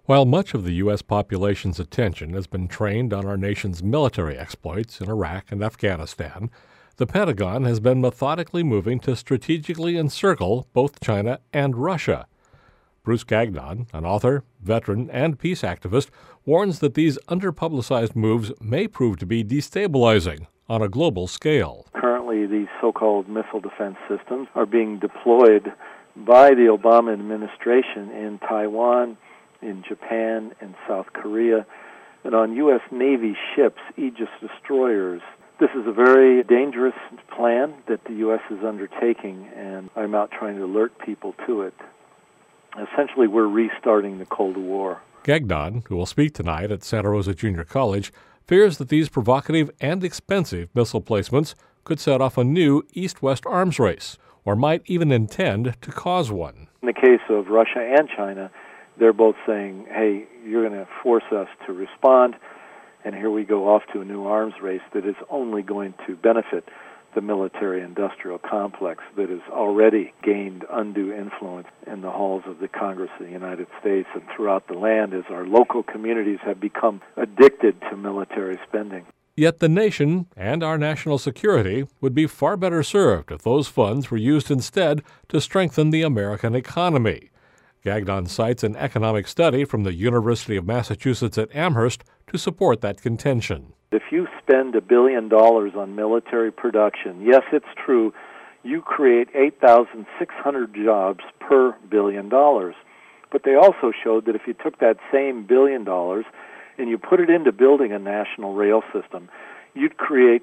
While much of the U.S. population's attention has been trained on our nation's military exploits in Iraq and Afghanistan, the Pentagon has been methodically moving to strategically encircle both China and Russia. Bruce Gagnon, an author, veteran, and peace activist, warns that these underpublicized moves may prove to be destabilizing on a global scale. Currently, these so-called missile defense systems are being deployed by the Obama administration in Taiwan, in Japan, and South Korea, and on U.S. Navy ships, Aegis destroyers. This is a very dangerous plan that the U.S. is undertaking, and I'm out trying to alert people to it. Essentially, we're restarting the Cold War. Gagnon, who will speak tonight at Santa Rosa Junior College, fears that these provocative and expensive missile placements could set off a new East-West arms race, or might even intend to cause one. In the case of Russia and China, they're both saying, hey, you're going to force us to respond, and here we go off to a new arms race that is only going to benefit the military-industrial complex that has already gained undue influence in the halls of the Congress of the United States and throughout the land as our local communities have become addicted to military spending. Yet the nation and our national security would be far better served if those funds were used instead to strengthen the American economy. Gagnon cites an economic study from the University of Massachusetts at Amherst to support that contention. If you spend $1 billion on military production, yes, it's true, you create 8,600 jobs per $1 billion. But they also showed that if you took that same $1 billion and you put it into building a national rail system, you'd create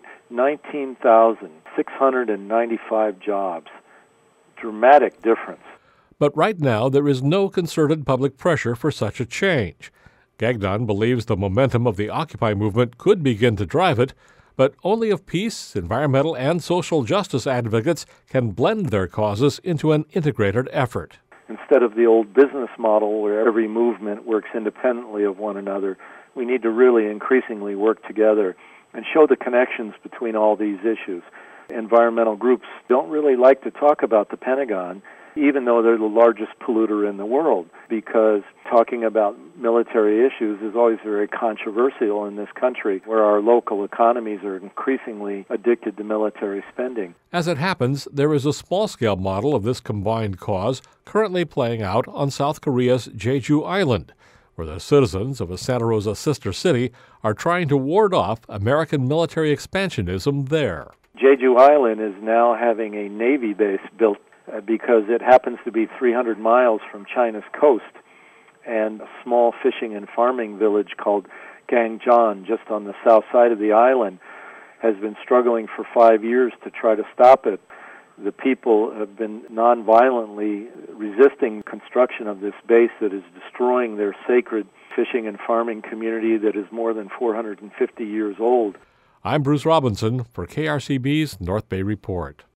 19,695 jobs. Dramatic difference. But right now, there is no concerted public pressure for such a change. Gagnon believes the momentum of the Occupy movement could begin to drive it, but only if peace, environmental, and social justice advocates can blend their causes into an integrated effort. Instead of the old business model where every movement works independently of one another, we need to really increasingly work together and show the connections between all these issues. Environmental groups don't really like to talk about the Pentagon, even though they're the largest polluter in the world, because talking about military issues is always very controversial in this country, where our local economies are increasingly addicted to military spending. As it happens, there is a small-scale model of this combined cause currently playing out on South Korea's Jeju Island, where the citizens of a Santa Rosa sister city are trying to ward off American military expansionism there. Jeju Island is now having a Navy base built because it happens to be 300 miles from China's coast, and a small fishing and farming village called Gangjeon, just on the south side of the island, has been struggling for 5 years to try to stop it. The people have been nonviolently resisting construction of this base that is destroying their sacred fishing and farming community that is more than 450 years old. I'm Bruce Robinson for KRCB's North Bay Report.